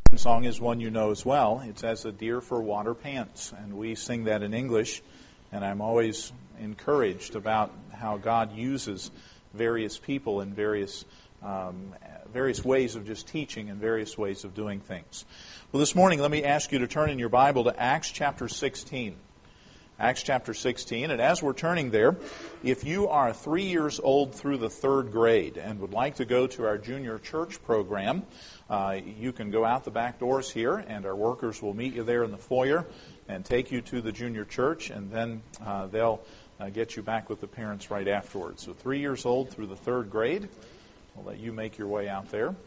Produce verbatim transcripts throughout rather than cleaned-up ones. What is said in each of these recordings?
song is one you know as well. It's As a Deer for Water Pants, and we sing that in English, and I'm always encouraged about how God uses various people in various um, various ways of just teaching and various ways of doing things. Well, this morning, let me ask you to turn in your Bible to Acts chapter sixteen. Acts chapter sixteen, and as we're turning there, if you are three years old through the third grade and would like to go to our junior church program, uh, you can go out the back doors here, and our workers will meet you there in the foyer and take you to the junior church, and then uh, they'll uh, get you back with the parents right afterwards. So three years old through the third grade, I'll let you make your way out there.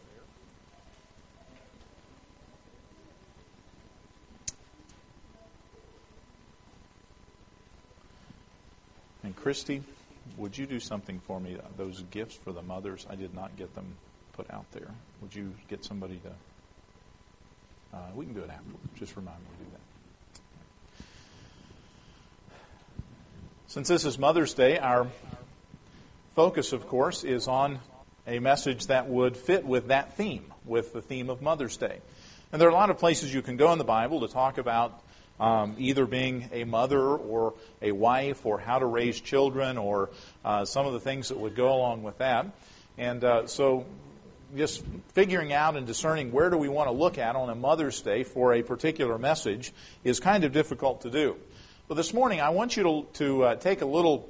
And Christy, would you do something for me? Those gifts for the mothers, I did not get them put out there. Would you get somebody to... Uh, we can do it afterwards. Just remind me to do that. Since this is Mother's Day, our focus, of course, is on a message that would fit with that theme, with the theme of Mother's Day. And there are a lot of places you can go in the Bible to talk about Um, either being a mother or a wife, or how to raise children, or uh, some of the things that would go along with that. And uh, so just figuring out and discerning where do we want to look at on a Mother's Day for a particular message is kind of difficult to do. But this morning I want you to, to uh, take a little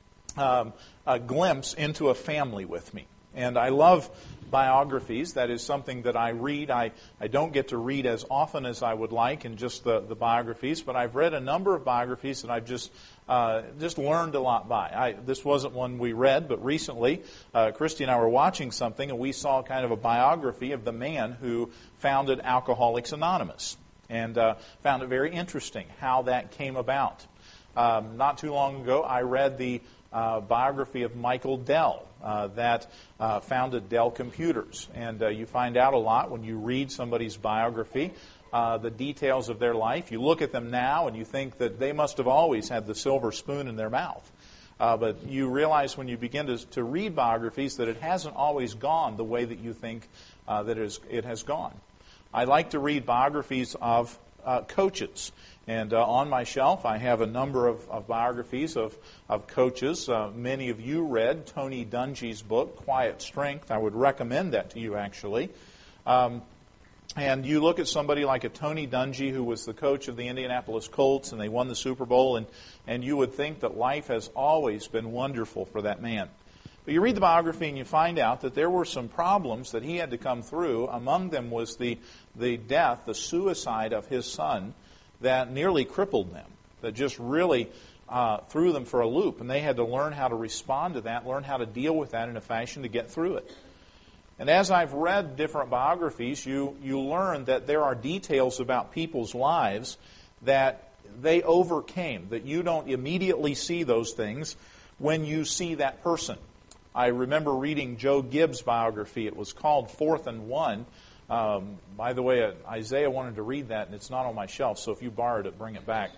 um, a glimpse into a family with me. And I love biographies. That is something that I read. I, I don't get to read as often as I would like in just the, the biographies, but I've read a number of biographies that I've just uh, just learned a lot by. I, this wasn't one we read, but recently uh, Christy and I were watching something, and we saw kind of a biography of the man who founded Alcoholics Anonymous, and uh, found it very interesting how that came about. Um, not too long ago, I read the Uh, biography of Michael Dell uh, that uh, founded Dell Computers. And uh, you find out a lot when you read somebody's biography, uh, the details of their life. You look at them now and you think that they must have always had the silver spoon in their mouth. Uh, but you realize when you begin to, to read biographies that it hasn't always gone the way that you think uh, that it, is, it has gone. I like to read biographies of uh, coaches. And uh, on my shelf, I have a number of, of biographies of, of coaches. Uh, many of you read Tony Dungy's book, Quiet Strength. I would recommend that to you, actually. Um, and you look at somebody like a Tony Dungy, who was the coach of the Indianapolis Colts, and they won the Super Bowl, and, and you would think that life has always been wonderful for that man. But you read the biography and you find out that there were some problems that he had to come through. Among them was the, the death, the suicide of his son, that nearly crippled them, that just really uh, threw them for a loop. And they had to learn how to respond to that, learn how to deal with that in a fashion to get through it. And as I've read different biographies, you, you learn that there are details about people's lives that they overcame, that you don't immediately see those things when you see that person. I remember reading Joe Gibbs' biography. It was called Fourth and One. Um, by the way, uh, Isaiah wanted to read that, and it's not on my shelf, so if you borrowed it, bring it back.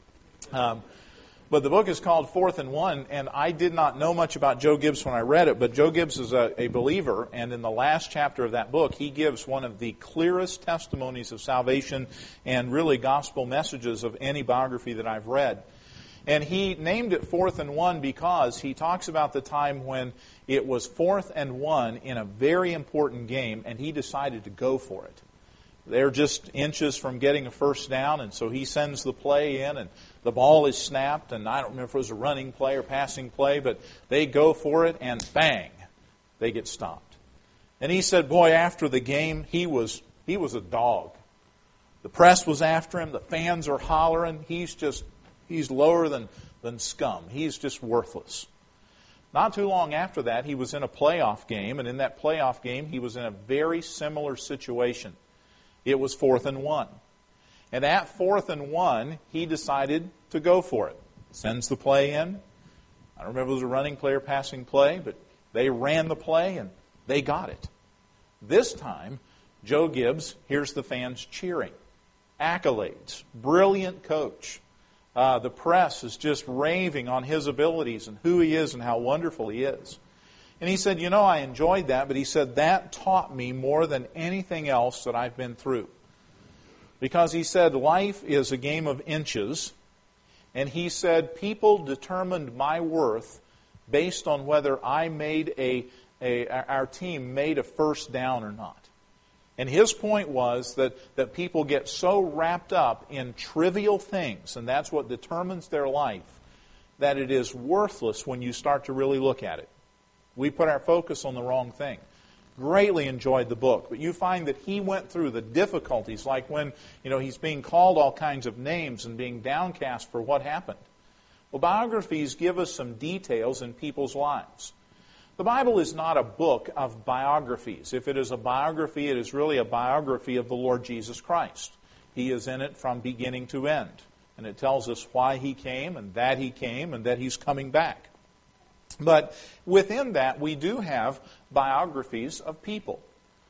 Um, but the book is called Fourth and One, and I did not know much about Joe Gibbs when I read it, but Joe Gibbs is a, a believer, and in the last chapter of that book, he gives one of the clearest testimonies of salvation and really gospel messages of any biography that I've read. And he named it Fourth and One because he talks about the time when it was fourth and one in a very important game, and he decided to go for it. They're just inches from getting a first down, and so he sends the play in, and the ball is snapped, and I don't remember if it was a running play or passing play, but they go for it, and bang, they get stopped. And he said, boy, after the game, he was he was a dog. The press was after him, the fans are hollering, he's just... He's lower than, than scum. He's just worthless. Not too long after that, he was in a playoff game, and in that playoff game, he was in a very similar situation. It was fourth and one. And at fourth and one, he decided to go for it. Sends the play in. I don't remember if it was a running play or passing play, but they ran the play, and they got it. This time, Joe Gibbs hears the fans cheering. Accolades. Brilliant coach. Uh, the press is just raving on his abilities and who he is and how wonderful he is. And he said, you know, I enjoyed that, but he said, that taught me more than anything else that I've been through. Because he said, life is a game of inches. And he said, people determined my worth based on whether I made a, a our team made a first down or not. And his point was that, that people get so wrapped up in trivial things, and that's what determines their life, that it is worthless when you start to really look at it. We put our focus on the wrong thing. Greatly enjoyed the book, but you find that he went through the difficulties, like when, you know, he's being called all kinds of names and being downcast for what happened. Well, biographies give us some details in people's lives. The Bible is not a book of biographies. If it is a biography, it is really a biography of the Lord Jesus Christ. He is in it from beginning to end. And it tells us why He came and that He came and that He's coming back. But within that, we do have biographies of people.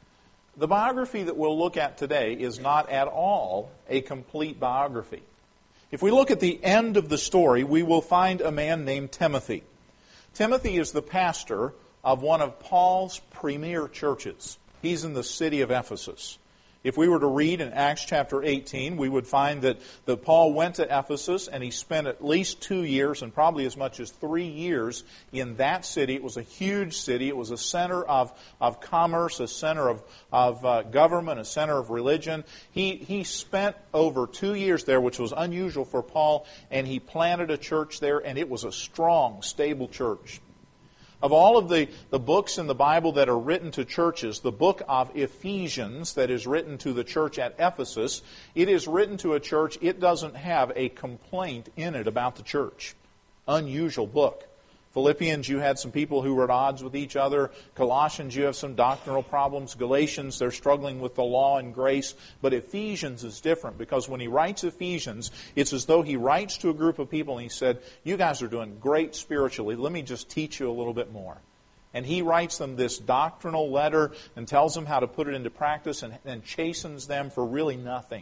The biography that we'll look at today is not at all a complete biography. If we look at the end of the story, we will find a man named Timothy. Timothy is the pastor of one of Paul's premier churches. He's in the city of Ephesus. If we were to read in Acts chapter eighteen, we would find that, that Paul went to Ephesus and he spent at least two years and probably as much as three years in that city. It was a huge city. It was a center of, of commerce, a center of, of uh, government, a center of religion. He, he spent over two years there, which was unusual for Paul, and he planted a church there, and it was a strong, stable church. Of all of the, the books in the Bible that are written to churches, the book of Ephesians that is written to the church at Ephesus, it is written to a church. It doesn't have a complaint in it about the church. Unusual book. Philippians, you had some people who were at odds with each other. Colossians, you have some doctrinal problems. Galatians, they're struggling with the law and grace. But Ephesians is different because when he writes Ephesians, it's as though he writes to a group of people and he said, you guys are doing great spiritually. Let me just teach you a little bit more. And he writes them this doctrinal letter and tells them how to put it into practice and, and chastens them for really nothing.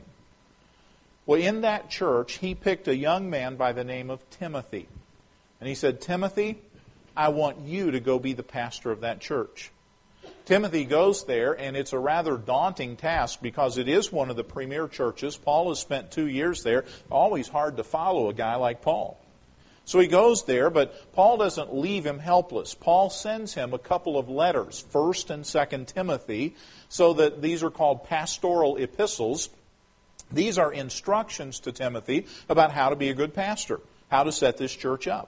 Well, in that church, he picked a young man by the name of Timothy. And he said, Timothy, I want you to go be the pastor of that church. Timothy goes there, and it's a rather daunting task because it is one of the premier churches. Paul has spent two years there. Always hard to follow a guy like Paul. So he goes there, but Paul doesn't leave him helpless. Paul sends him a couple of letters, First and Second Timothy, so that these are called pastoral epistles. These are instructions to Timothy about how to be a good pastor, how to set this church up.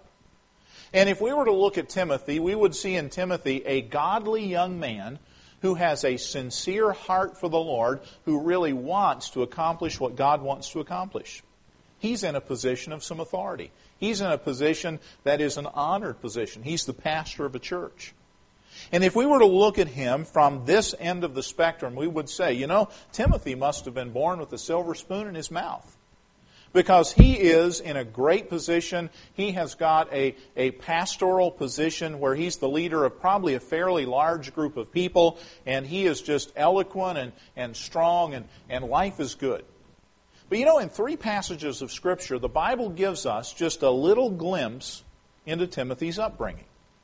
And if we were to look at Timothy, we would see in Timothy a godly young man who has a sincere heart for the Lord, who really wants to accomplish what God wants to accomplish. He's in a position of some authority. He's in a position that is an honored position. He's the pastor of a church. And if we were to look at him from this end of the spectrum, we would say, you know, Timothy must have been born with a silver spoon in his mouth. Because he is in a great position. He has got a, a pastoral position where he's the leader of probably a fairly large group of people, and he is just eloquent and, and strong, and, and life is good. But you know, in three passages of Scripture, the Bible gives us just a little glimpse into Timothy's upbringing.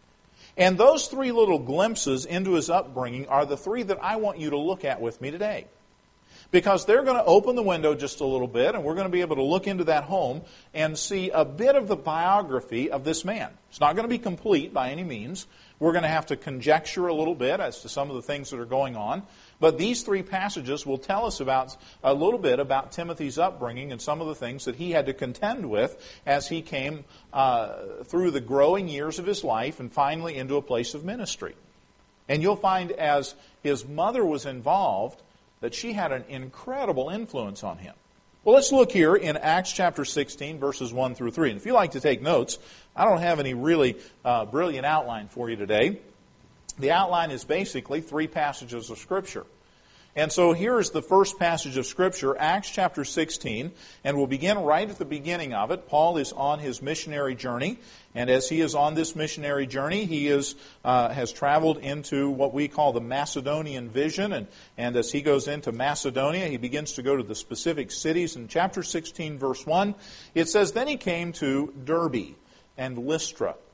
And those three little glimpses into his upbringing are the three that I want you to look at with me today. Because they're going to open the window just a little bit, and we're going to be able to look into that home and see a bit of the biography of this man. It's not going to be complete by any means. We're going to have to conjecture a little bit as to some of the things that are going on. But these three passages will tell us about a little bit about Timothy's upbringing and some of the things that he had to contend with as he came uh, through the growing years of his life and finally into a place of ministry. And you'll find as his mother was involved, that she had an incredible influence on him. Well, let's look here in Acts chapter sixteen, verses one through three. And if you like to take notes, I don't have any really uh, brilliant outline for you today. The outline is basically three passages of Scripture. And so here is the first passage of Scripture, Acts chapter sixteen, and we'll begin right at the beginning of it. Paul is on his missionary journey, and as he is on this missionary journey, he is uh, has traveled into what we call the Macedonian vision, and, and as he goes into Macedonia, he begins to go to the specific cities. In chapter sixteen, verse one, it says, Then he came to Derbe and Lystra,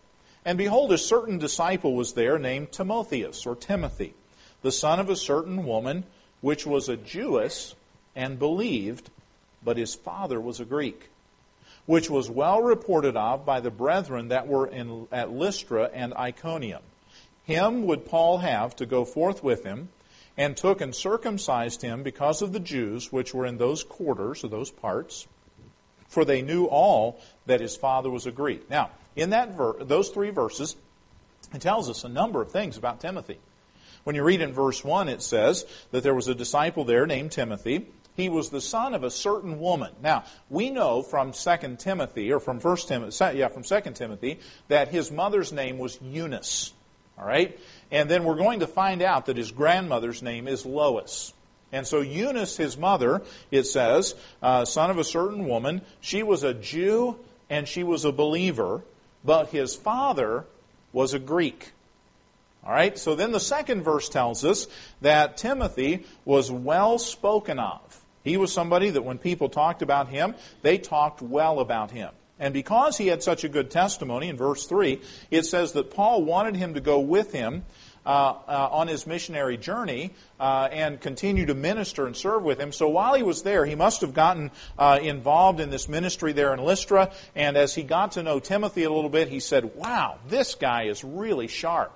And behold, a certain disciple was there named Timotheus, or Timothy, the son of a certain woman, which was a Jewess, and believed, but his father was a Greek, which was well reported of by the brethren that were in, at Lystra and Iconium. Him would Paul have to go forth with him, and took and circumcised him because of the Jews which were in those quarters, or those parts, for they knew all that his father was a Greek. Now, in that ver- those three verses, it tells us a number of things about Timothy. When you read in verse one, it says that there was a disciple there named Timothy. He was the son of a certain woman. Now, we know from Second Timothy, or from First Timothy, yeah, from Second Timothy, that his mother's name was Eunice. All right? And then we're going to find out that his grandmother's name is Lois. And so Eunice, his mother, it says, uh, son of a certain woman, she was a Jew and she was a believer, but his father was a Greek. All right? So then the second verse tells us that Timothy was well spoken of. He was somebody that when people talked about him, they talked well about him. And because he had such a good testimony, in verse three, it says that Paul wanted him to go with him uh, uh, on his missionary journey uh, and continue to minister and serve with him. So while he was there, he must have gotten uh, involved in this ministry there in Lystra. And as he got to know Timothy a little bit, he said, wow, this guy is really sharp.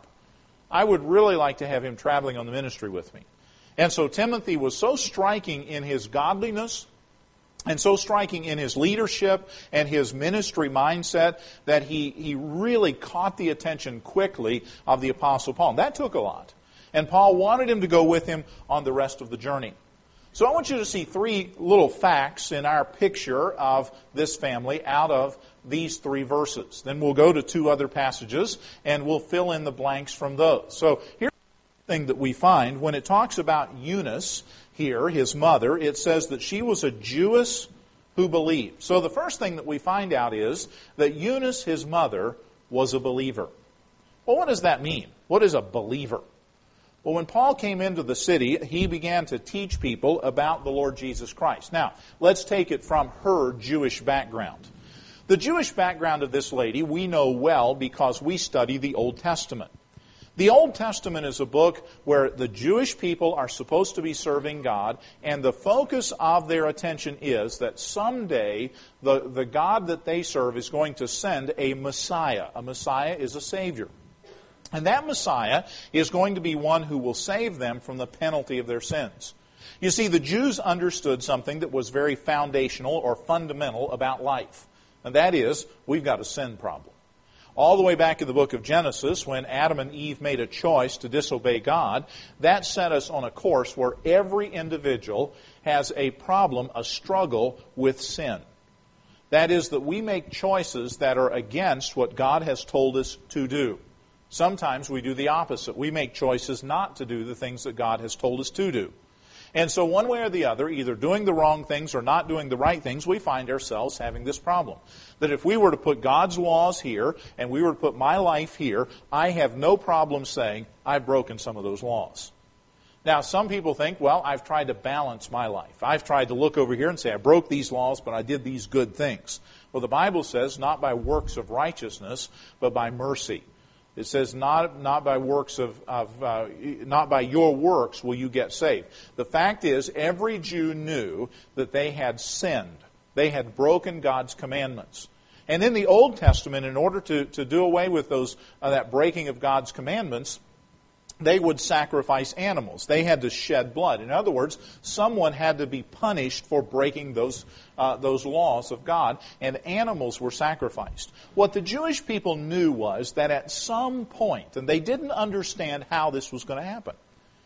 I would really like to have him traveling on the ministry with me. And so Timothy was so striking in his godliness, and so striking in his leadership and his ministry mindset that he, he really caught the attention quickly of the Apostle Paul. And that took a lot. And Paul wanted him to go with him on the rest of the journey. So I want you to see three little facts in our picture of this family out of these three verses. Then we'll go to two other passages and we'll fill in the blanks from those. So here's the thing that we find when it talks about Eunice here, his mother, it says that she was a Jewess who believed. So the first thing that we find out is that Eunice, his mother, was a believer. Well, what does that mean? What is a believer? Well, when Paul came into the city, he began to teach people about the Lord Jesus Christ. Now, let's take it from her Jewish background. The Jewish background of this lady we know well because we study the Old Testament. The Old Testament is a book where the Jewish people are supposed to be serving God, and the focus of their attention is that someday the, the God that they serve is going to send a Messiah. A Messiah is a Savior. And that Messiah is going to be one who will save them from the penalty of their sins. You see, the Jews understood something that was very foundational or fundamental about life. And that is, we've got a sin problem. All the way back in the book of Genesis, when Adam and Eve made a choice to disobey God, that set us on a course where every individual has a problem, a struggle with sin. That is, that we make choices that are against what God has told us to do. Sometimes we do the opposite. We make choices not to do the things that God has told us to do. And so one way or the other, either doing the wrong things or not doing the right things, we find ourselves having this problem. That if we were to put God's laws here and we were to put my life here, I have no problem saying I've broken some of those laws. Now, some people think, well, I've tried to balance my life. I've tried to look over here and say I broke these laws, but I did these good things. Well, the Bible says not by works of righteousness, but by mercy. It says, not not by works of, of uh, not by your works will you get saved. The fact is, every Jew knew that they had sinned. They had broken God's commandments. And in the Old Testament, in order to, to do away with those uh, that breaking of God's commandments, they would sacrifice animals. They had to shed blood. In other words, someone had to be punished for breaking those uh, those laws of God, and animals were sacrificed. What the Jewish people knew was that at some point, and they didn't understand how this was going to happen,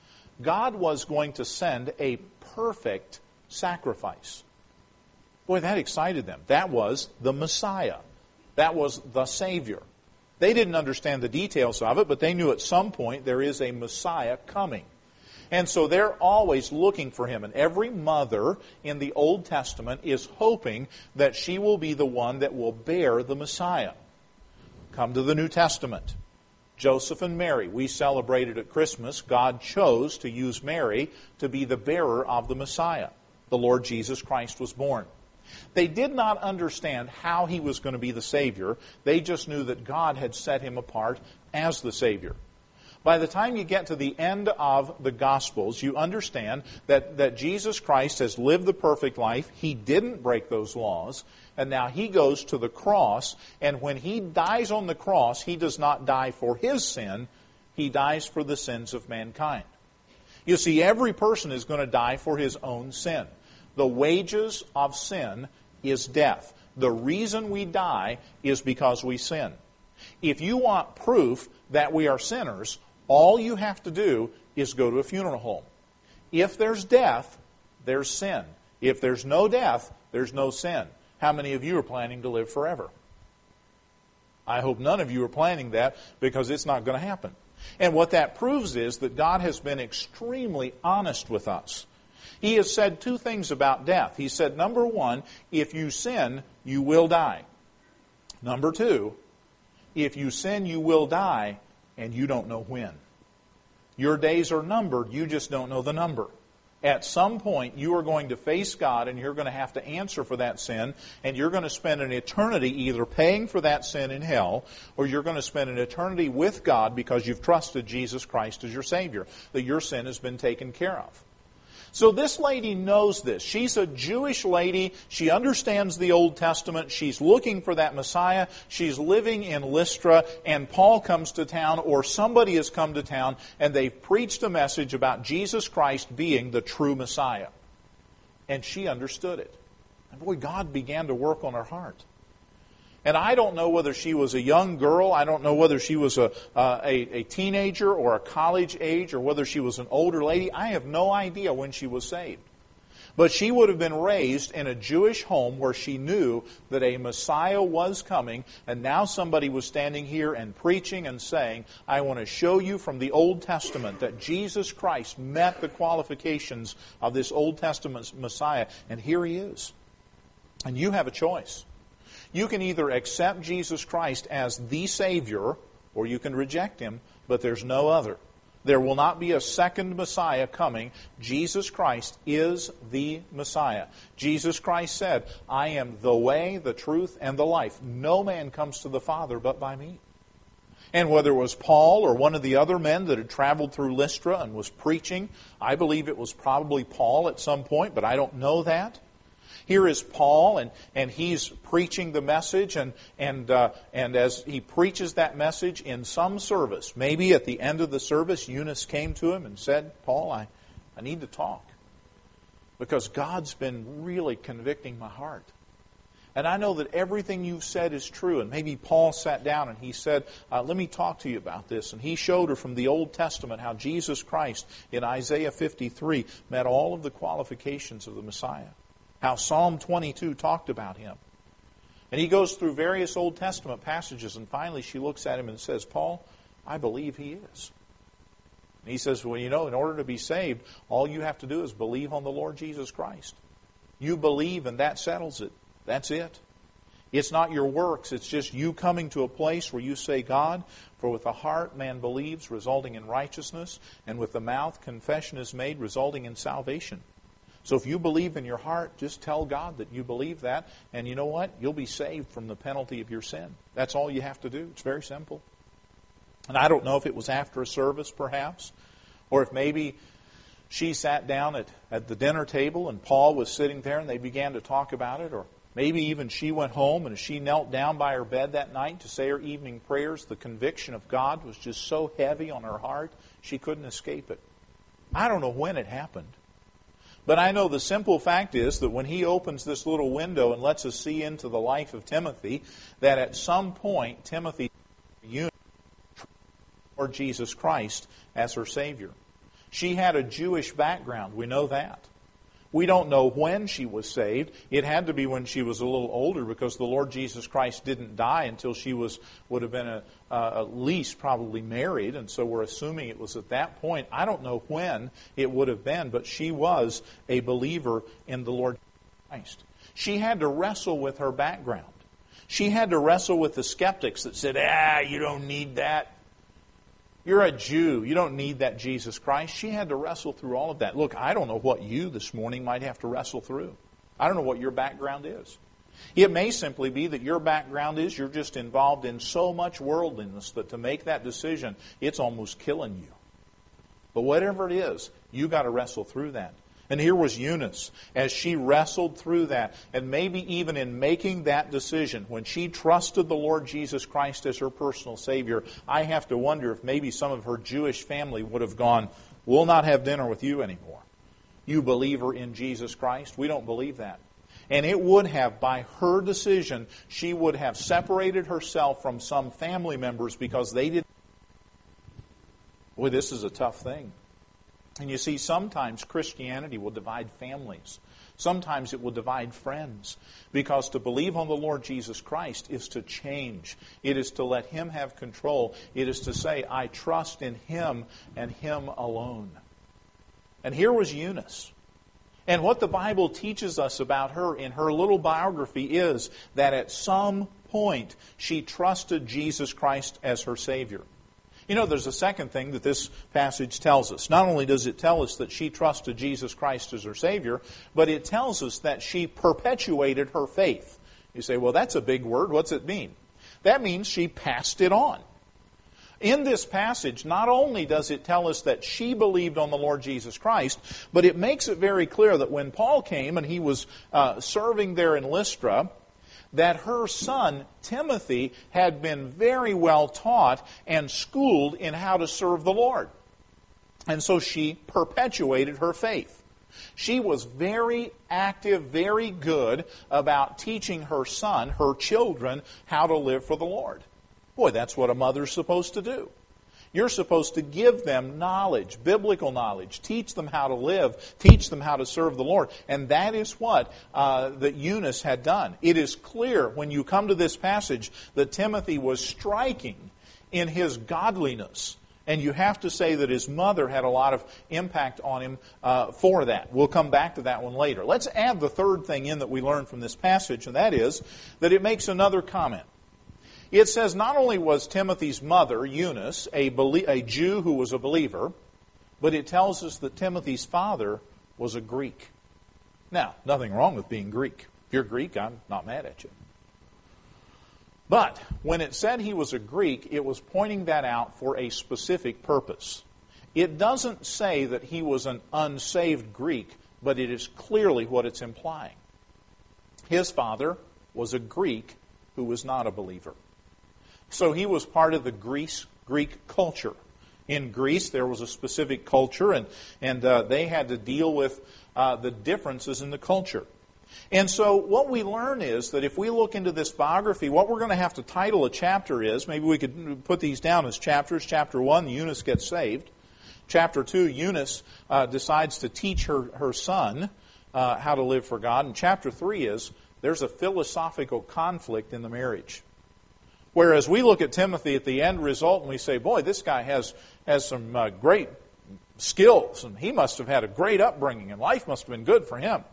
God was going to send a perfect sacrifice. Boy, that excited them. That was the Messiah. That was the Savior. They didn't understand the details of it, but they knew at some point there is a Messiah coming. And so they're always looking for Him. And every mother in the Old Testament is hoping that she will be the one that will bear the Messiah. Come to the New Testament. Joseph and Mary, we celebrated at Christmas. God chose to use Mary to be the bearer of the Messiah. The Lord Jesus Christ was born. They did not understand how he was going to be the Savior. They just knew that God had set him apart as the Savior. By the time you get to the end of the Gospels, you understand that, that Jesus Christ has lived the perfect life. He didn't break those laws. And now he goes to the cross. And when he dies on the cross, he does not die for his sin. He dies for the sins of mankind. You see, every person is going to die for his own sin. The wages of sin is death. The reason we die is because we sin. If you want proof that we are sinners, all you have to do is go to a funeral home. If there's death, there's sin. If there's no death, there's no sin. How many of you are planning to live forever? I hope none of you are planning that, because it's not going to happen. And what that proves is that God has been extremely honest with us. He has said two things about death. He said, number one, if you sin, you will die. Number two, if you sin, you will die, and you don't know when. Your days are numbered, you just don't know the number. At some point, you are going to face God, and you're going to have to answer for that sin, and you're going to spend an eternity either paying for that sin in hell, or you're going to spend an eternity with God because you've trusted Jesus Christ as your Savior, that your sin has been taken care of. So this lady knows this. She's a Jewish lady. She understands the Old Testament. She's looking for that Messiah. She's living in Lystra, and Paul comes to town, or somebody has come to town, and they've preached a message about Jesus Christ being the true Messiah. And she understood it. And boy, God began to work on her heart. And I don't know whether she was a young girl, I don't know whether she was a, uh, a, a teenager or a college age, or whether she was an older lady. I have no idea when she was saved. But she would have been raised in a Jewish home where she knew that a Messiah was coming, and now somebody was standing here and preaching and saying, I want to show you from the Old Testament that Jesus Christ met the qualifications of this Old Testament Messiah, and here he is. And you have a choice. You can either accept Jesus Christ as the Savior, or you can reject Him, but there's no other. There will not be a second Messiah coming. Jesus Christ is the Messiah. Jesus Christ said, I am the way, the truth, and the life. No man comes to the Father but by me. And whether it was Paul or one of the other men that had traveled through Lystra and was preaching, I believe it was probably Paul at some point, but I don't know that. Here is Paul, and, and he's preaching the message, and and uh, and as he preaches that message in some service, maybe at the end of the service, Eunice came to him and said, Paul, I, I need to talk, because God's been really convicting my heart. And I know that everything you've said is true. And maybe Paul sat down and he said, uh, let me talk to you about this. And he showed her from the Old Testament how Jesus Christ in Isaiah fifty-three met all of the qualifications of the Messiah. How Psalm twenty-two talked about him. And he goes through various Old Testament passages, and finally she looks at him and says, Paul, I believe he is. And he says, well, you know, in order to be saved, all you have to do is believe on the Lord Jesus Christ. You believe, and that settles it. That's it. It's not your works. It's just you coming to a place where you say, God, for with the heart man believes, resulting in righteousness, and with the mouth confession is made, resulting in salvation. So if you believe in your heart, just tell God that you believe that, and you know what? You'll be saved from the penalty of your sin. That's all you have to do. It's very simple. And I don't know if it was after a service, perhaps, or if maybe she sat down at, at the dinner table and Paul was sitting there and they began to talk about it, or maybe even she went home, and as she knelt down by her bed that night to say her evening prayers, the conviction of God was just so heavy on her heart, she couldn't escape it. I don't know when it happened. But I know the simple fact is that when he opens this little window and lets us see into the life of Timothy, that at some point Timothy united Lord Jesus Christ as her Savior. She had a Jewish background. We know that. We don't know when she was saved. It had to be when she was a little older, because the Lord Jesus Christ didn't die until she was would have been a, uh, at least probably married, and so we're assuming it was at that point. I don't know when it would have been, but she was a believer in the Lord Jesus Christ. She had to wrestle with her background. She had to wrestle with the skeptics that said, ah, you don't need that. You're a Jew. You don't need that Jesus Christ. She had to wrestle through all of that. Look, I don't know what you this morning might have to wrestle through. I don't know what your background is. It may simply be that your background is you're just involved in so much worldliness that to make that decision, it's almost killing you. But whatever it is, you got to wrestle through that. And here was Eunice, as she wrestled through that, and maybe even in making that decision, when she trusted the Lord Jesus Christ as her personal Savior, I have to wonder if maybe some of her Jewish family would have gone, we'll not have dinner with you anymore. You believer in Jesus Christ? We don't believe that. And it would have, by her decision, she would have separated herself from some family members because they didn't. Boy, this is a tough thing. And you see, sometimes Christianity will divide families. Sometimes it will divide friends. Because to believe on the Lord Jesus Christ is to change. It is to let Him have control. It is to say, I trust in Him and Him alone. And here was Eunice. And what the Bible teaches us about her in her little biography is that at some point she trusted Jesus Christ as her Savior. You know, there's a second thing that this passage tells us. Not only does it tell us that she trusted Jesus Christ as her Savior, but it tells us that she perpetuated her faith. You say, well, that's a big word. What's it mean? That means she passed it on. In this passage, not only does it tell us that she believed on the Lord Jesus Christ, but it makes it very clear that when Paul came and he was uh, serving there in Lystra, that her son, Timothy, had been very well taught and schooled in how to serve the Lord. And so she perpetuated her faith. She was very active, very good about teaching her son, her children, how to live for the Lord. Boy, that's what a mother's supposed to do. You're supposed to give them knowledge, biblical knowledge, teach them how to live, teach them how to serve the Lord. And that is what uh, that Eunice had done. It is clear when you come to this passage that Timothy was striking in his godliness. And you have to say that his mother had a lot of impact on him uh, for that. We'll come back to that one later. Let's add the third thing in that we learn from this passage, and that is that it makes another comment. It says not only was Timothy's mother, Eunice, a, a Jew who was a believer, but it tells us that Timothy's father was a Greek. Now, nothing wrong with being Greek. If you're Greek, I'm not mad at you. But when it said he was a Greek, it was pointing that out for a specific purpose. It doesn't say that he was an unsaved Greek, but it is clearly what it's implying. His father was a Greek who was not a believer. So he was part of the Greece, Greek culture. In Greece, there was a specific culture, and, and uh, they had to deal with uh, the differences in the culture. And so what we learn is that if we look into this biography, what we're going to have to title a chapter is, maybe we could put these down as chapters. Chapter one, Eunice gets saved. Chapter two, Eunice uh, decides to teach her, her son uh, how to live for God. And chapter three is, there's a philosophical conflict in the marriage. Whereas we look at Timothy at the end result and we say, boy, this guy has, has some uh, great skills, and he must have had a great upbringing, and life must have been good for him.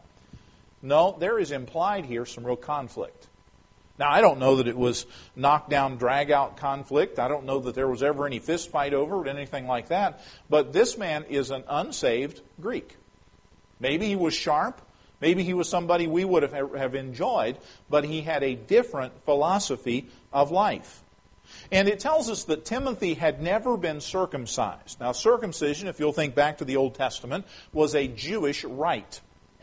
No, there is implied here some real conflict. Now, I don't know that it was knockdown, drag-out conflict. I don't know that there was ever any fist fight over it, anything like that. But this man is an unsaved Greek. Maybe he was sharp. Maybe he was somebody we would have, have enjoyed, but he had a different philosophy of life. And it tells us that Timothy had never been circumcised. Now, circumcision, if you'll think back to the Old Testament, was a Jewish rite.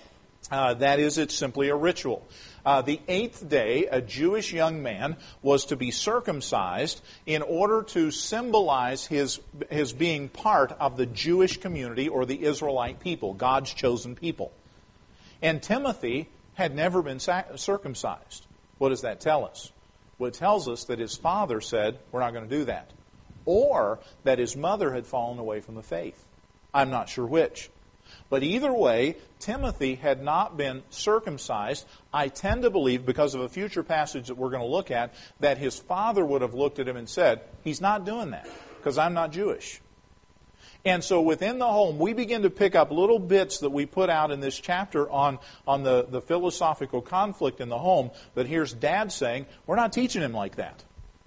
Uh, that is, it's simply a ritual. Uh, the eighth day, a Jewish young man was to be circumcised in order to symbolize his, his being part of the Jewish community or the Israelite people, God's chosen people. And Timothy had never been circumcised. What does that tell us? Well, it tells us that his father said, we're not going to do that. Or that his mother had fallen away from the faith. I'm not sure which. But either way, Timothy had not been circumcised. I tend to believe, because of a future passage that we're going to look at, that his father would have looked at him and said, he's not doing that, because I'm not Jewish. And so within the home, we begin to pick up little bits that we put out in this chapter on, on the, the philosophical conflict in the home, that here's Dad saying, we're not teaching him like that.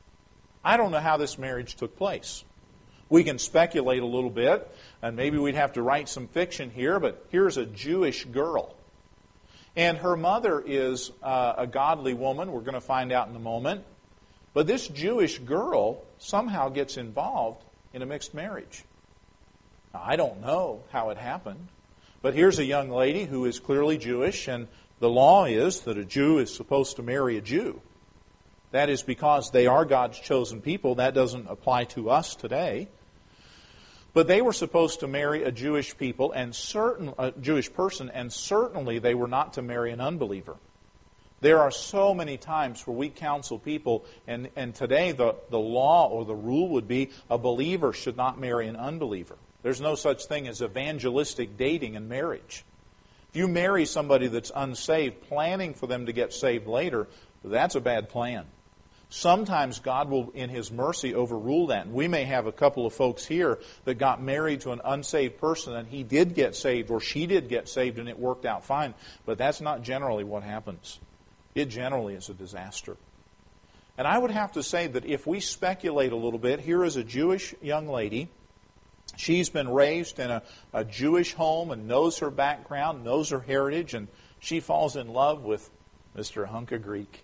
I don't know how this marriage took place. We can speculate a little bit, and maybe we'd have to write some fiction here, but here's a Jewish girl. And her mother is uh, a godly woman. We're going to find out in a moment. But this Jewish girl somehow gets involved in a mixed marriage. Now, I don't know how it happened. But here's a young lady who is clearly Jewish, and the law is that a Jew is supposed to marry a Jew. That is because they are God's chosen people. That doesn't apply to us today. But they were supposed to marry a Jewish people and certain a Jewish person, and certainly they were not to marry an unbeliever. There are so many times where we counsel people, and, and today the, the law or the rule would be a believer should not marry an unbeliever. There's no such thing as evangelistic dating in marriage. If you marry somebody that's unsaved, planning for them to get saved later, that's a bad plan. Sometimes God will, in His mercy, overrule that. And we may have a couple of folks here that got married to an unsaved person and he did get saved or she did get saved and it worked out fine. But that's not generally what happens. It generally is a disaster. And I would have to say that if we speculate a little bit, here is a Jewish young lady. She's been raised in a, a Jewish home and knows her background, knows her heritage, and she falls in love with Mister Hunk of Greek.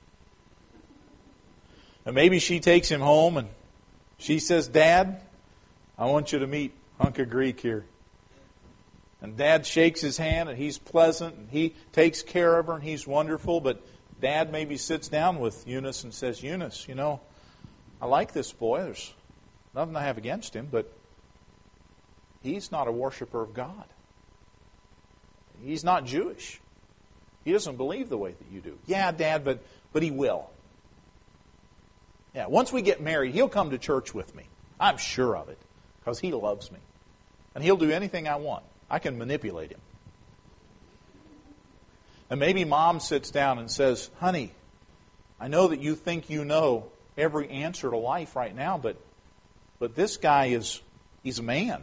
And maybe she takes him home and she says, Dad, I want you to meet Hunk of Greek here. And Dad shakes his hand and he's pleasant and he takes care of her and he's wonderful. But Dad maybe sits down with Eunice and says, Eunice, you know, I like this boy. There's nothing I have against him, but he's not a worshiper of God. He's not Jewish. He doesn't believe the way that you do. Yeah, Dad, but but he will. Yeah, once we get married, he'll come to church with me. I'm sure of it, because he loves me. And he'll do anything I want. I can manipulate him. And maybe Mom sits down and says, honey, I know that you think you know every answer to life right now, but but this guy is, he's a man.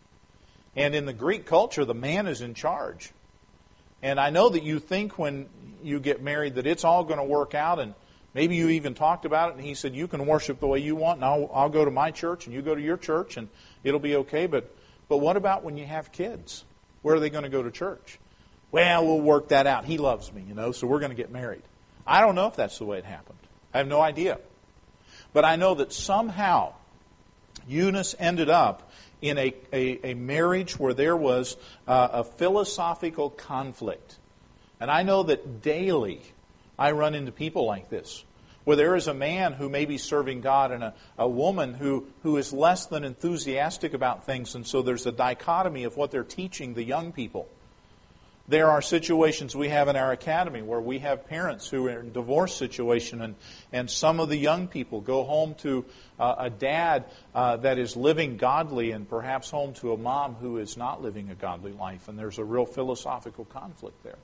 And in the Greek culture, the man is in charge. And I know that you think when you get married that it's all going to work out, and maybe you even talked about it, and he said, you can worship the way you want, and I'll, I'll go to my church, and you go to your church, and it'll be okay. But, but what about when you have kids? Where are they going to go to church? Well, we'll work that out. He loves me, you know, so we're going to get married. I don't know if that's the way it happened. I have no idea. But I know that somehow Eunice ended up in a, a, a marriage where there was uh, a philosophical conflict. And I know that daily I run into people like this, where there is a man who may be serving God and a, a woman who, who is less than enthusiastic about things, and so there's a dichotomy of what they're teaching the young people. There are situations we have in our academy where we have parents who are in a divorce situation, and, and some of the young people go home to uh, a dad uh, that is living godly and perhaps home to a mom who is not living a godly life, and there's a real philosophical conflict there.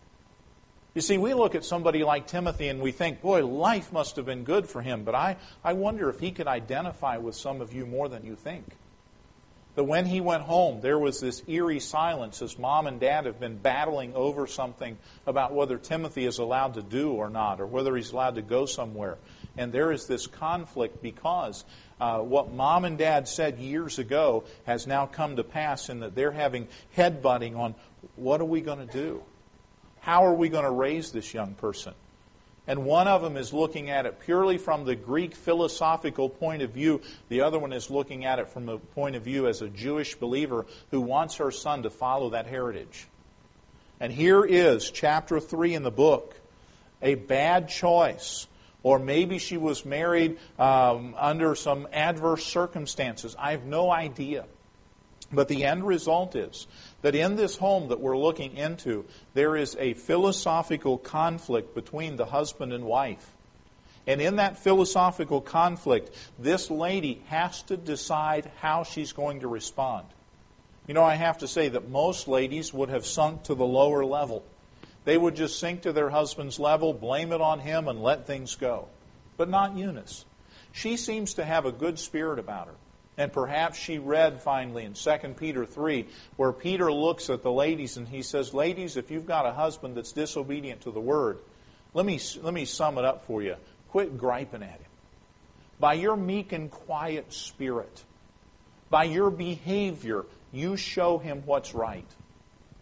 You see, we look at somebody like Timothy and we think, boy, life must have been good for him, but I, I wonder if he could identify with some of you more than you think. That when he went home, there was this eerie silence as mom and dad have been battling over something about whether Timothy is allowed to do or not, or whether he's allowed to go somewhere. And there is this conflict because uh, what mom and dad said years ago has now come to pass, in that they're having headbutting on what are we going to do? How are we going to raise this young person? And one of them is looking at it purely from the Greek philosophical point of view. The other one is looking at it from a point of view as a Jewish believer who wants her son to follow that heritage. And here is chapter three in the book, a bad choice. Or maybe she was married um, under some adverse circumstances. I have no idea. But the end result is that in this home that we're looking into, there is a philosophical conflict between the husband and wife. And in that philosophical conflict, this lady has to decide how she's going to respond. You know, I have to say that most ladies would have sunk to the lower level. They would just sink to their husband's level, blame it on him, and let things go. But not Eunice. She seems to have a good spirit about her. And perhaps she read finally in Second Peter three, where Peter looks at the ladies and he says, ladies, if you've got a husband that's disobedient to the Word, let me, let me sum it up for you. Quit griping at him. By your meek and quiet spirit, by your behavior, you show him what's right.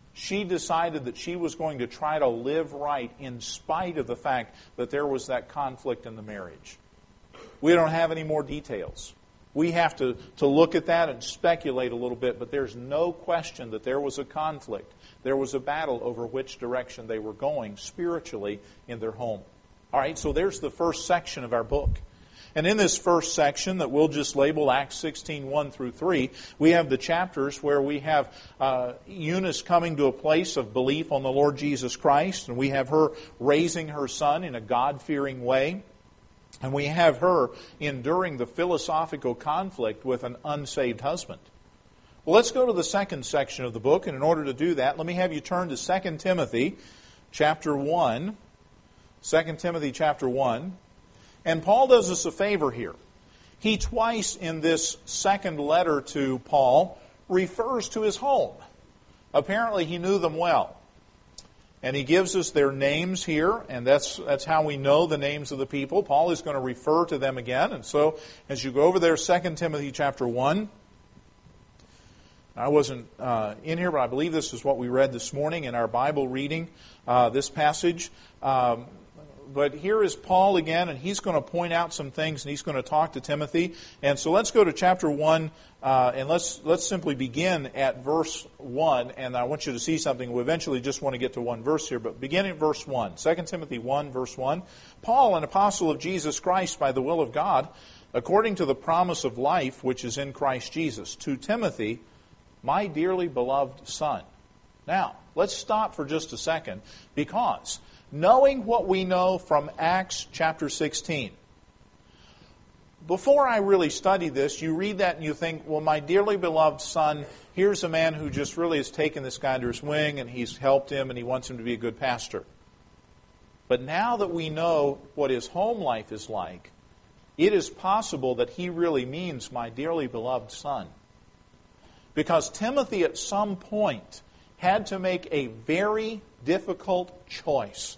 She decided that she was going to try to live right in spite of the fact that there was that conflict in the marriage. We don't have any more details. We have to, to look at that and speculate a little bit, but there's no question that there was a conflict. There was a battle over which direction they were going spiritually in their home. All right, so there's the first section of our book. And in this first section that we'll just label Acts sixteen, one through three, we have the chapters where we have uh, Eunice coming to a place of belief on the Lord Jesus Christ, and we have her raising her son in a God-fearing way, and we have her enduring the philosophical conflict with an unsaved husband. Well, let's go to the second section of the book, and in order to do that, let me have you turn to Second Timothy chapter one. Second Timothy chapter one. And Paul does us a favor here. He twice in this second letter to Paul refers to his home. Apparently he knew them well. And he gives us their names here, and that's that's how we know the names of the people. Paul is going to refer to them again. And so as you go over there, Second Timothy chapter one, I wasn't uh, in here, but I believe this is what we read this morning in our Bible reading, uh, this passage. Um, But here is Paul again, and he's going to point out some things, and he's going to talk to Timothy. And so let's go to chapter one, uh, and let's let's simply begin at verse one. And I want you to see something. We eventually just want to get to one verse here, but begin at verse one. Second Timothy one, verse one. Paul, an apostle of Jesus Christ by the will of God, according to the promise of life which is in Christ Jesus, to Timothy, my dearly beloved son. Now, let's stop for just a second, because knowing what we know from Acts chapter sixteen. Before I really study this, you read that and you think, well, my dearly beloved son, here's a man who just really has taken this guy under his wing and he's helped him and he wants him to be a good pastor. But now that we know what his home life is like, it is possible that he really means my dearly beloved son. Because Timothy at some point had to make a very difficult choice.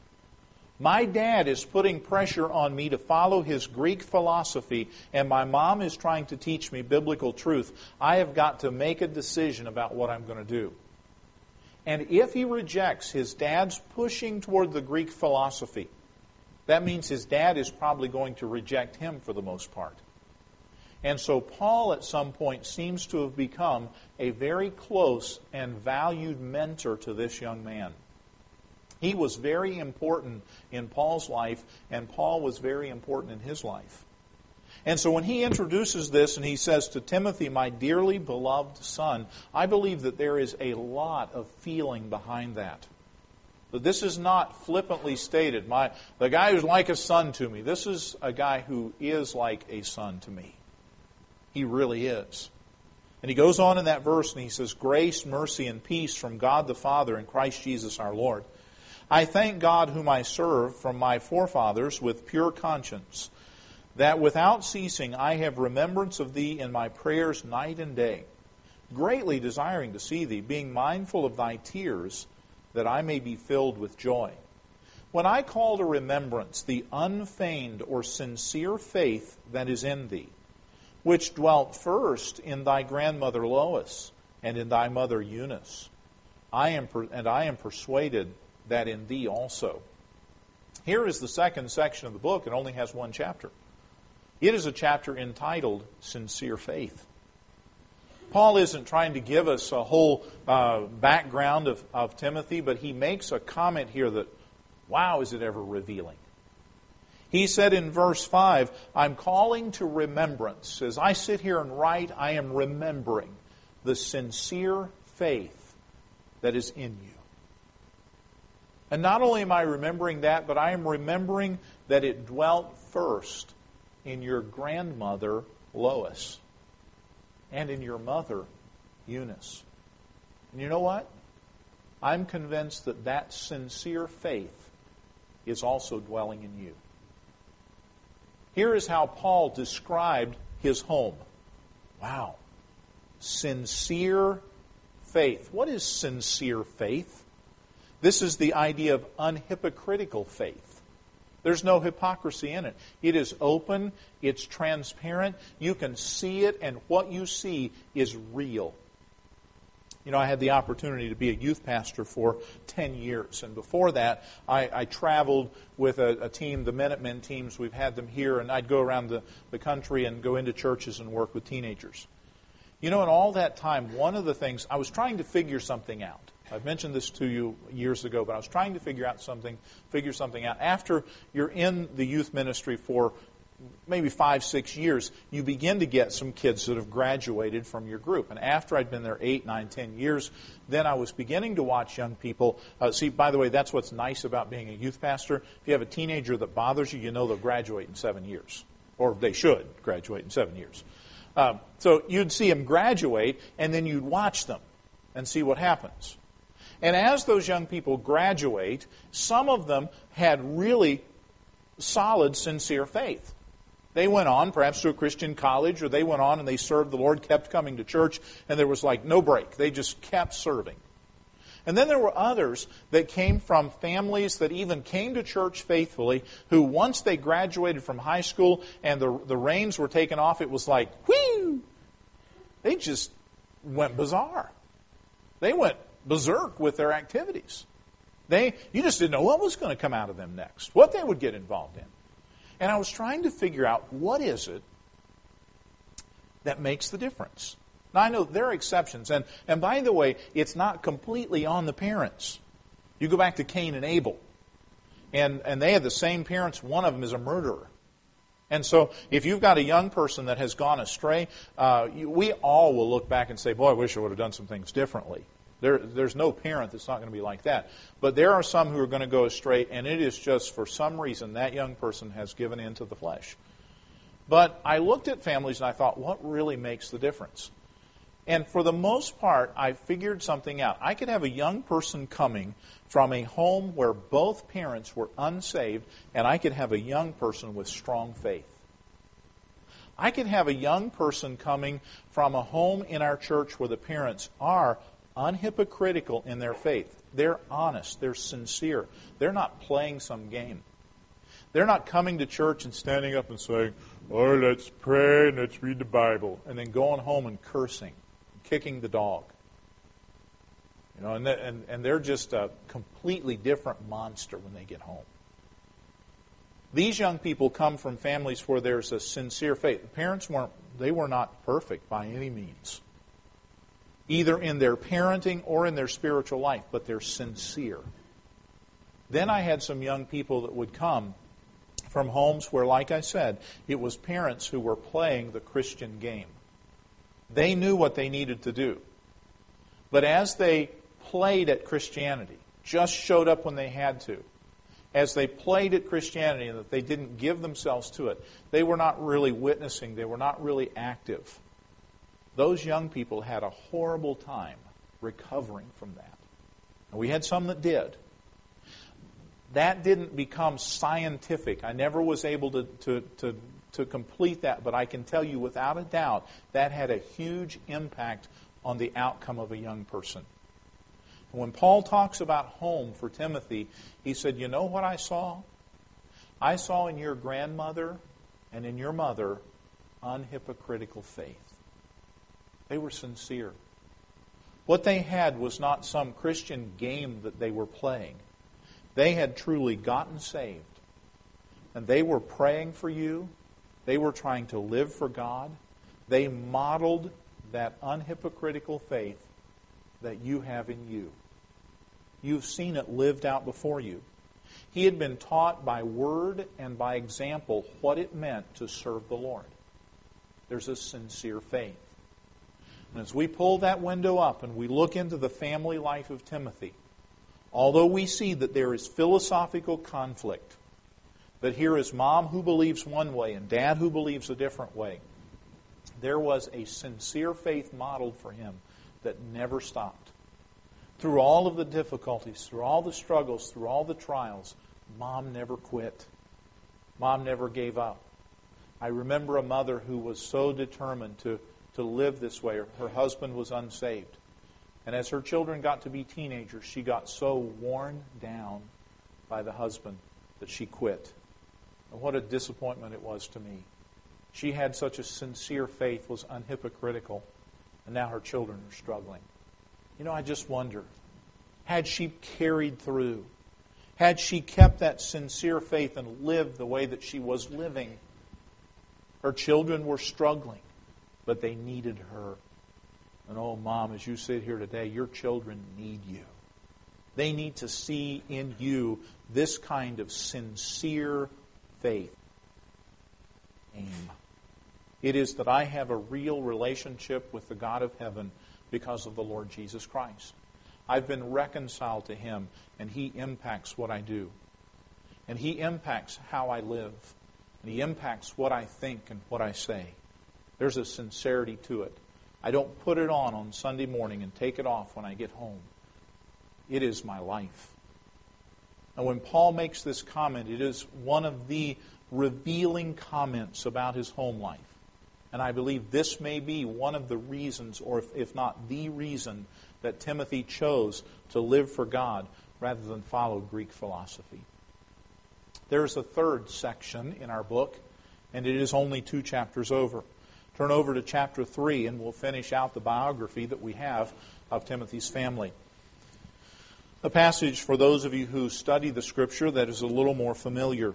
My dad is putting pressure on me to follow his Greek philosophy, and my mom is trying to teach me biblical truth. I have got to make a decision about what I'm going to do. And if he rejects his dad's pushing toward the Greek philosophy, that means his dad is probably going to reject him for the most part. And so Paul at some point seems to have become a very close and valued mentor to this young man. He was very important in Paul's life, and Paul was very important in his life. And so when he introduces this and he says to Timothy, my dearly beloved son, I believe that there is a lot of feeling behind that. That this is not flippantly stated, my the guy who's like a son to me. This is a guy who is like a son to me. He really is. And he goes on in that verse and he says, grace, mercy, and peace from God the Father and Christ Jesus our Lord. I thank God whom I serve from my forefathers with pure conscience, that without ceasing I have remembrance of thee in my prayers night and day, greatly desiring to see thee, being mindful of thy tears, that I may be filled with joy. When I call to remembrance the unfeigned or sincere faith that is in thee, which dwelt first in thy grandmother Lois and in thy mother Eunice, I am per- and I am persuaded that in thee also. Here is the second section of the book. It only has one chapter. It is a chapter entitled Sincere Faith. Paul isn't trying to give us a whole uh, background of, of Timothy, but he makes a comment here that, wow, is it ever revealing. He said in verse five, I'm calling to remembrance. As I sit here and write, I am remembering the sincere faith that is in you. And not only am I remembering that, but I am remembering that it dwelt first in your grandmother, Lois, and in your mother, Eunice. And you know what? I'm convinced that that sincere faith is also dwelling in you. Here is how Paul described his home. Wow. Sincere faith. What is sincere faith? This is the idea of unhypocritical faith. There's no hypocrisy in it. It is open, it's transparent, you can see it, and what you see is real. You know, I had the opportunity to be a youth pastor for ten years. And before that, I, I traveled with a, a team, the Minutemen teams. We've had them here. And I'd go around the, the country and go into churches and work with teenagers. You know, in all that time, one of the things, I was trying to figure something out. I've mentioned this to you years ago, but I was trying to figure out something, figure something out. After you're in the youth ministry for maybe five, six years, you begin to get some kids that have graduated from your group. And after I'd been there eight, nine, ten years, then I was beginning to watch young people. Uh, see, by the way, that's what's nice about being a youth pastor. If you have a teenager that bothers you, you know they'll graduate in seven years. Or they should graduate in seven years. Uh, so you'd see them graduate, and then you'd watch them and see what happens. And as those young people graduate, some of them had really solid, sincere faith. They went on, perhaps to a Christian college, or they went on and they served the Lord, kept coming to church, and there was like no break. They just kept serving. And then there were others that came from families that even came to church faithfully, who once they graduated from high school and the, the reins were taken off, it was like, whee! They just went bizarre. They went berserk with their activities. They, you just didn't know what was going to come out of them next, what they would get involved in. And I was trying to figure out, what is it that makes the difference? Now, I know there are exceptions, and, and by the way, it's not completely on the parents. You go back to Cain and Abel, and, and they had the same parents. One of them is a murderer. And so if you've got a young person that has gone astray, uh, you, we all will look back and say, boy, I wish I would have done some things differently. There, there's no parent that's not going to be like that. But there are some who are going to go astray, and it is just for some reason that young person has given in to the flesh. But I looked at families and I thought, what really makes the difference? And for the most part, I figured something out. I could have a young person coming from a home where both parents were unsaved, and I could have a young person with strong faith. I could have a young person coming from a home in our church where the parents are unhypocritical in their faith. They're honest. They're sincere. They're not playing some game. They're not coming to church and standing up and saying, oh, let's pray and let's read the Bible, and then going home and cursing, kicking the dog. You know, and, and, and they're just a completely different monster when they get home. These young people come from families where there's a sincere faith. The parents weren't, they were not perfect by any means, either in their parenting or in their spiritual life, but they're sincere. Then I had some young people that would come from homes where, like I said, it was parents who were playing the Christian game. They knew what they needed to do. But as they played at Christianity, just showed up when they had to, as they played at Christianity and that they didn't give themselves to it, they were not really witnessing, they were not really active. Those young people had a horrible time recovering from that. And we had some that did. That didn't become scientific. I never was able to, to, to, to complete that, but I can tell you without a doubt that had a huge impact on the outcome of a young person. And when Paul talks about home for Timothy, he said, you know what I saw? I saw in your grandmother and in your mother unhypocritical faith. They were sincere. What they had was not some Christian game that they were playing. They had truly gotten saved. And they were praying for you. They were trying to live for God. They modeled that unhypocritical faith that you have in you. You've seen it lived out before you. He had been taught by word and by example what it meant to serve the Lord. There's a sincere faith. And as we pull that window up and we look into the family life of Timothy, although we see that there is philosophical conflict, that here is mom who believes one way and dad who believes a different way, there was a sincere faith modeled for him that never stopped. Through all of the difficulties, through all the struggles, through all the trials, mom never quit. Mom never gave up. I remember a mother who was so determined to to live this way. Her husband was unsaved. And as her children got to be teenagers, she got so worn down by the husband that she quit. And what a disappointment it was to me. She had such a sincere faith, was unhypocritical, and now her children are struggling. You know, I just wonder, had she carried through, had she kept that sincere faith and lived the way that she was living, her children were struggling, but they needed her. And oh, Mom, as you sit here today, your children need you. They need to see in you this kind of sincere faith. Aim. It is that I have a real relationship with the God of heaven because of the Lord Jesus Christ. I've been reconciled to Him, and He impacts what I do. And He impacts how I live. And He impacts what I think and what I say. There's a sincerity to it. I don't put it on on Sunday morning and take it off when I get home. It is my life. And when Paul makes this comment, it is one of the revealing comments about his home life. And I believe this may be one of the reasons, or if, if not the reason, that Timothy chose to live for God rather than follow Greek philosophy. There's a third section in our book, and it is only two chapters over. Turn over to chapter three, and we'll finish out the biography that we have of Timothy's family. A passage for those of you who study the Scripture that is a little more familiar.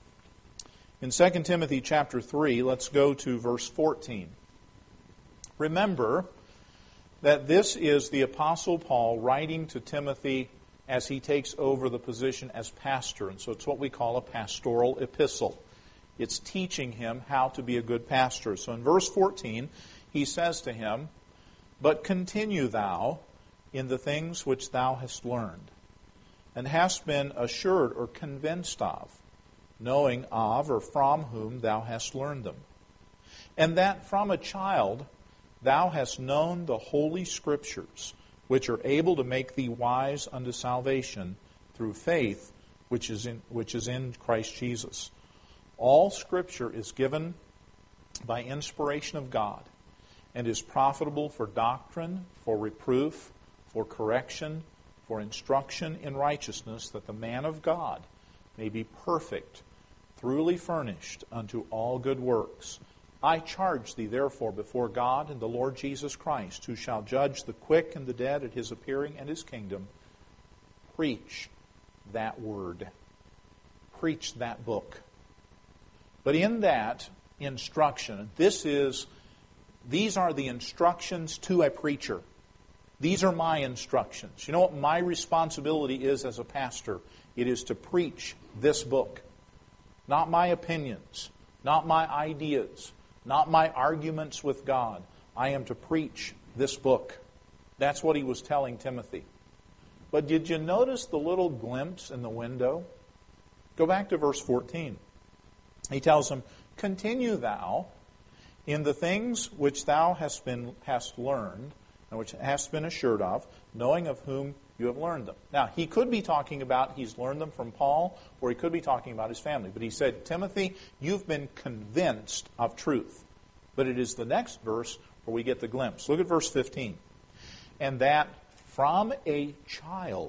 In Second Timothy chapter three, let's go to verse fourteen. Remember that this is the Apostle Paul writing to Timothy as he takes over the position as pastor. And so it's what we call a pastoral epistle. It's teaching him how to be a good pastor. So in verse fourteen, he says to him, "But continue thou in the things which thou hast learned, and hast been assured or convinced of, knowing of or from whom thou hast learned them, and that from a child thou hast known the holy Scriptures, which are able to make thee wise unto salvation through faith which is in, which is in Christ Jesus. All Scripture is given by inspiration of God, and is profitable for doctrine, for reproof, for correction, for instruction in righteousness, that the man of God may be perfect, thoroughly furnished unto all good works. I charge thee therefore before God and the Lord Jesus Christ, who shall judge the quick and the dead at His appearing and His kingdom, preach that word. Preach that book." But in that instruction, this is, these are the instructions to a preacher. These are my instructions. You know what my responsibility is as a pastor? It is to preach this book. Not my opinions, not my ideas, not my arguments with God. I am to preach this book. That's what he was telling Timothy. But did you notice the little glimpse in the window? Go back to verse fourteen. He tells him, "Continue thou in the things which thou hast been hast learned, and which hast been assured of, knowing of whom you have learned them." Now, he could be talking about he's learned them from Paul, or he could be talking about his family. But he said, "Timothy, you've been convinced of truth." But it is the next verse where we get the glimpse. Look at verse fifteen. "And that from a child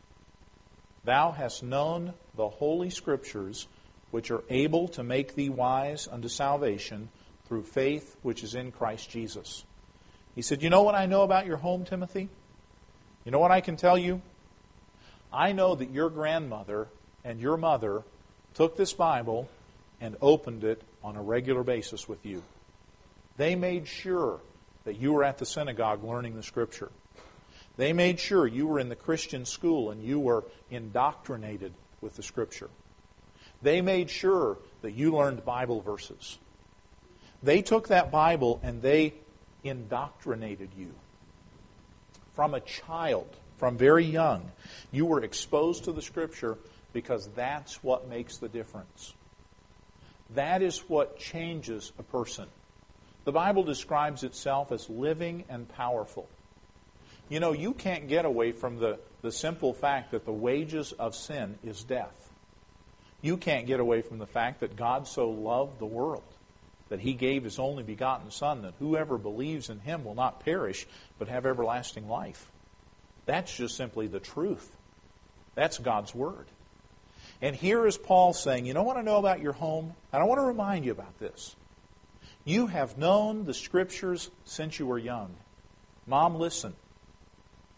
thou hast known the holy Scriptures, which are able to make thee wise unto salvation through faith which is in Christ Jesus." He said, "You know what I know about your home, Timothy? You know what I can tell you? I know that your grandmother and your mother took this Bible and opened it on a regular basis with you. They made sure that you were at the synagogue learning the Scripture. They made sure you were in the Christian school and you were indoctrinated with the Scripture. They made sure that you learned Bible verses. They took that Bible and they indoctrinated you. From a child, from very young, you were exposed to the Scripture because that's what makes the difference. That is what changes a person. The Bible describes itself as living and powerful. You know, you can't get away from the, the simple fact that the wages of sin is death. You can't get away from the fact that God so loved the world that He gave His only begotten Son, that whoever believes in Him will not perish, but have everlasting life. That's just simply the truth. That's God's Word. And here is Paul saying, you know what I know about your home? And I want to remind you about this. You have known the Scriptures since you were young. Mom, listen.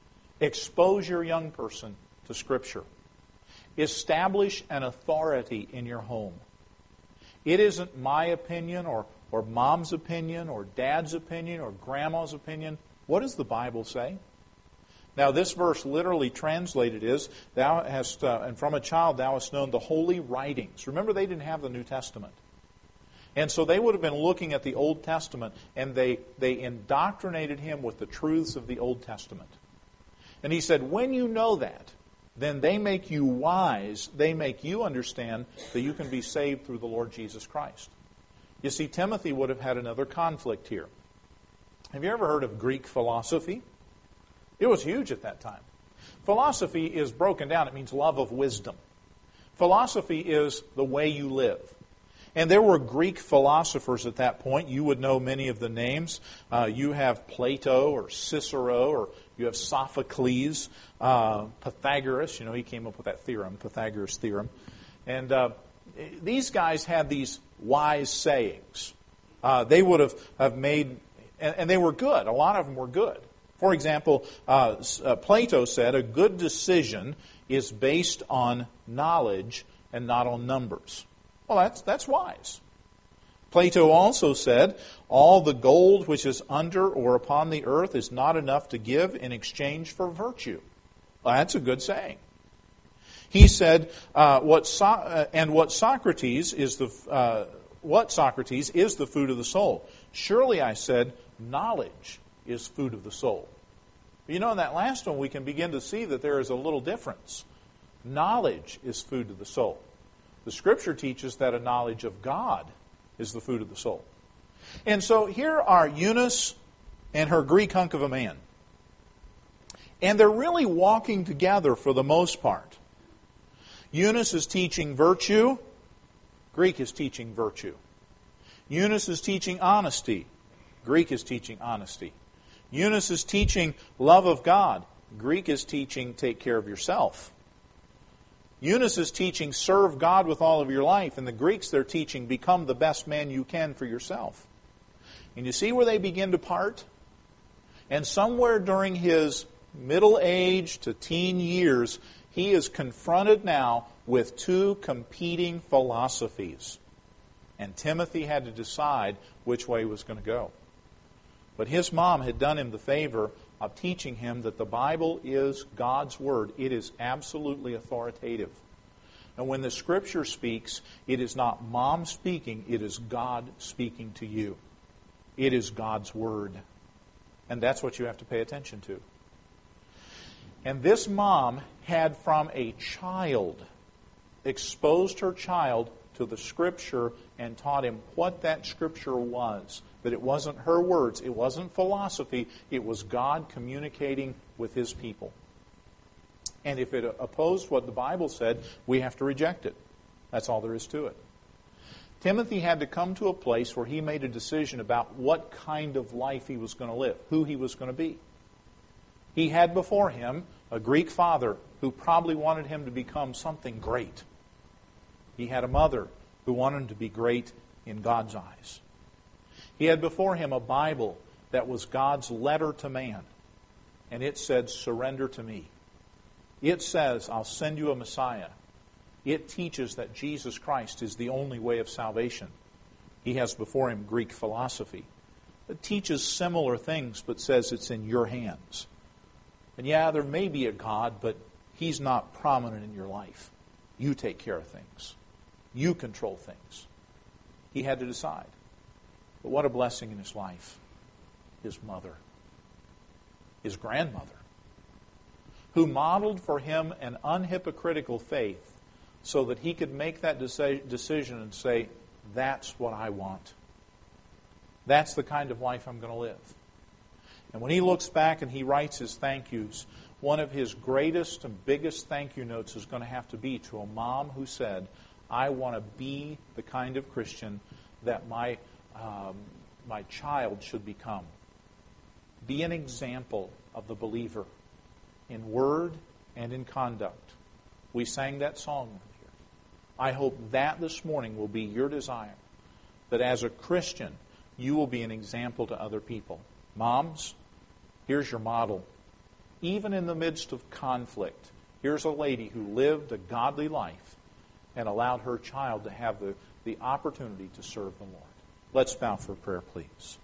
Expose your young person to Scripture. Establish an authority in your home. It isn't my opinion or, or mom's opinion or dad's opinion or grandma's opinion. What does the Bible say? Now, this verse literally translated is, "Thou hast, uh, and from a child thou hast known the holy writings." Remember, they didn't have the New Testament. And so they would have been looking at the Old Testament, and they, they indoctrinated him with the truths of the Old Testament. And he said, when you know that, then they make you wise. They make you understand that you can be saved through the Lord Jesus Christ. You see, Timothy would have had another conflict here. Have you ever heard of Greek philosophy? It was huge at that time. Philosophy is broken down. It means love of wisdom. Philosophy is the way you live. And there were Greek philosophers at that point. You would know many of the names. Uh, you have Plato or Cicero, or you have Sophocles, uh, Pythagoras. You know, he came up with that theorem, Pythagoras' theorem. And uh, these guys had these wise sayings. Uh, they would have, have made, and, and they were good. A lot of them were good. For example, uh, uh, Plato said, a good decision is based on knowledge and not on numbers. Well, that's, that's wise. Plato also said, all the gold which is under or upon the earth is not enough to give in exchange for virtue. Well, that's a good saying. He said, uh, what so- uh, and what Socrates is the uh, what Socrates is the food of the soul. Surely, I said, knowledge is food of the soul. You know, in that last one, we can begin to see that there is a little difference. Knowledge is food of the soul. The Scripture teaches that a knowledge of God is the food of the soul. And so here are Eunice and her Greek hunk of a man. And they're really walking together for the most part. Eunice is teaching virtue. Greek is teaching virtue. Eunice is teaching honesty. Greek is teaching honesty. Eunice is teaching love of God. Greek is teaching take care of yourself. Eunice is teaching serve God with all of your life. And the Greeks, they're teaching become the best man you can for yourself. And you see where they begin to part? And somewhere during his middle age to teen years, he is confronted now with two competing philosophies. And Timothy had to decide which way he was going to go. But his mom had done him the favor of teaching him that the Bible is God's Word. It is absolutely authoritative. And when the Scripture speaks, it is not mom speaking, it is God speaking to you. It is God's Word. And that's what you have to pay attention to. And this mom had from a child exposed her child to the Scripture and taught him what that Scripture was. That it wasn't her words, it wasn't philosophy, it was God communicating with His people. And if it opposed what the Bible said, we have to reject it. That's all there is to it. Timothy had to come to a place where he made a decision about what kind of life he was going to live, who he was going to be. He had before him a Greek father who probably wanted him to become something great. He had a mother who wanted him to be great in God's eyes. He had before him a Bible that was God's letter to man. And it said, surrender to me. It says, I'll send you a Messiah. It teaches that Jesus Christ is the only way of salvation. He has before him Greek philosophy. It teaches similar things, but says it's in your hands. And yeah, there may be a God, but He's not prominent in your life. You take care of things. You control things. He had to decide. But what a blessing in his life. His mother. His grandmother. Who modeled for him an unhypocritical faith so that he could make that deci- decision and say, that's what I want. That's the kind of life I'm going to live. And when he looks back and he writes his thank yous, one of his greatest and biggest thank you notes is going to have to be to a mom who said, I want to be the kind of Christian that my um, my child should become. Be an example of the believer in word and in conduct. We sang that song here. I hope that this morning will be your desire, that as a Christian, you will be an example to other people. Moms, here's your model. even in the midst of conflict. Here's a lady who lived a godly life and allowed her child to have the, the opportunity to serve the Lord. Let's bow for prayer, please.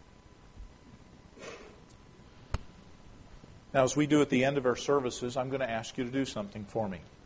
Now, as we do at the end of our services, I'm going to ask you to do something for me.